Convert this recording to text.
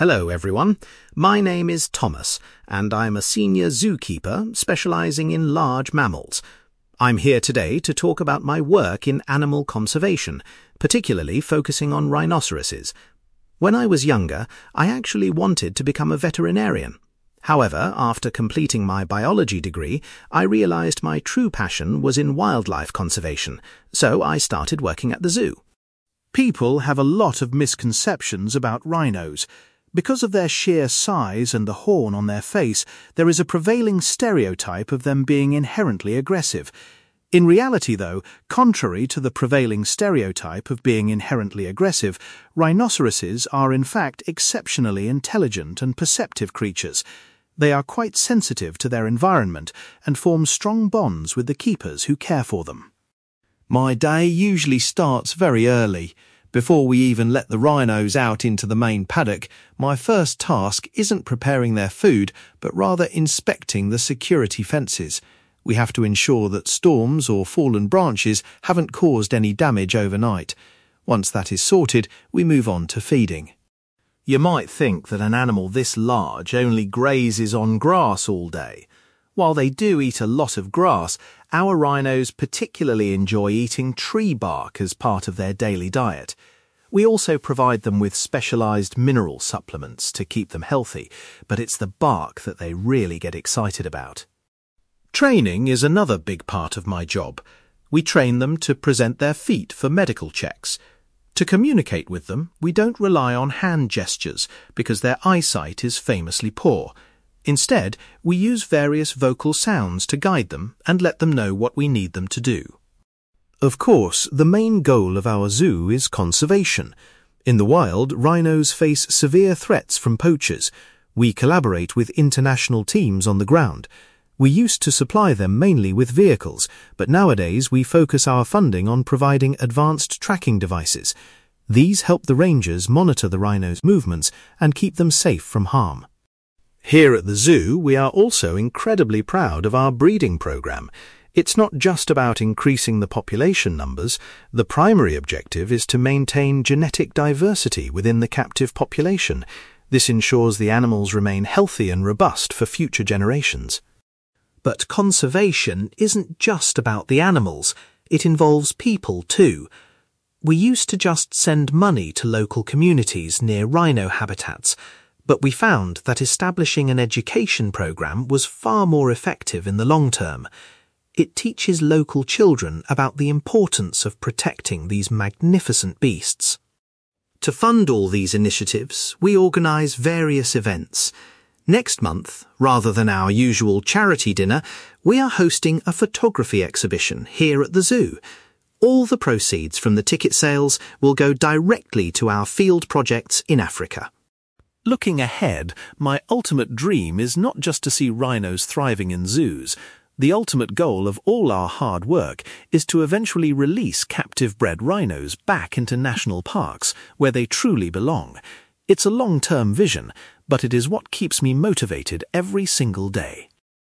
Hello everyone, my name is Thomas and I'm a senior zookeeper specializing in large mammals. I'm here today to talk about my work in animal conservation, particularly focusing on rhinoceroses. When I was younger, I actually wanted to become a veterinarian. However, after completing my biology degree, I realized my true passion was in wildlife conservation, so I started working at the zoo. People have a lot of misconceptions about rhinos. Because of their sheer size and the horn on their face, there is a prevailing stereotype of them being inherently aggressive. In reality, though, contrary to the prevailing stereotype of being inherently aggressive, rhinoceroses are in fact exceptionally intelligent and perceptive creatures. They are quite sensitive to their environment and form strong bonds with the keepers who care for them. My day usually starts very early. Before we even let the rhinos out into the main paddock, my first task isn't preparing their food, but rather inspecting the security fences. We have to ensure that storms or fallen branches haven't caused any damage overnight. Once that is sorted, we move on to feeding. You might think that an animal this large only grazes on grass all day. While they do eat a lot of grass, our rhinos particularly enjoy eating tree bark as part of their daily diet. We also provide them with specialized mineral supplements to keep them healthy, but it's the bark that they really get excited about. Training is another big part of my job. We train them to present their feet for medical checks. To communicate with them, we don't rely on hand gestures because their eyesight is famously poor. Instead, we use various vocal sounds to guide them and let them know what we need them to do. Of course, the main goal of our zoo is conservation. In the wild, rhinos face severe threats from poachers. We collaborate with international teams on the ground. We used to supply them mainly with vehicles, but nowadays we focus our funding on providing advanced tracking devices. These help the rangers monitor the rhinos' movements and keep them safe from harm. Here at the zoo, we are also incredibly proud of our breeding program. It's not just about increasing the population numbers. The primary objective is to maintain genetic diversity within the captive population. This ensures the animals remain healthy and robust for future generations. But conservation isn't just about the animals. It involves people too. We used to just send money to local communities near rhino habitats, but we found that establishing an education program was far more effective in the long term. It teaches local children about the importance of protecting these magnificent beasts. To fund all these initiatives, we organize various events. Next month, rather than our usual charity dinner, we are hosting a photography exhibition here at the zoo. All the proceeds from the ticket sales will go directly to our field projects in Africa. Looking ahead, my ultimate dream is not just to see rhinos thriving in zoos. The ultimate goal of all our hard work is to eventually release captive-bred rhinos back into national parks where they truly belong. It's a long-term vision, but it is what keeps me motivated every single day.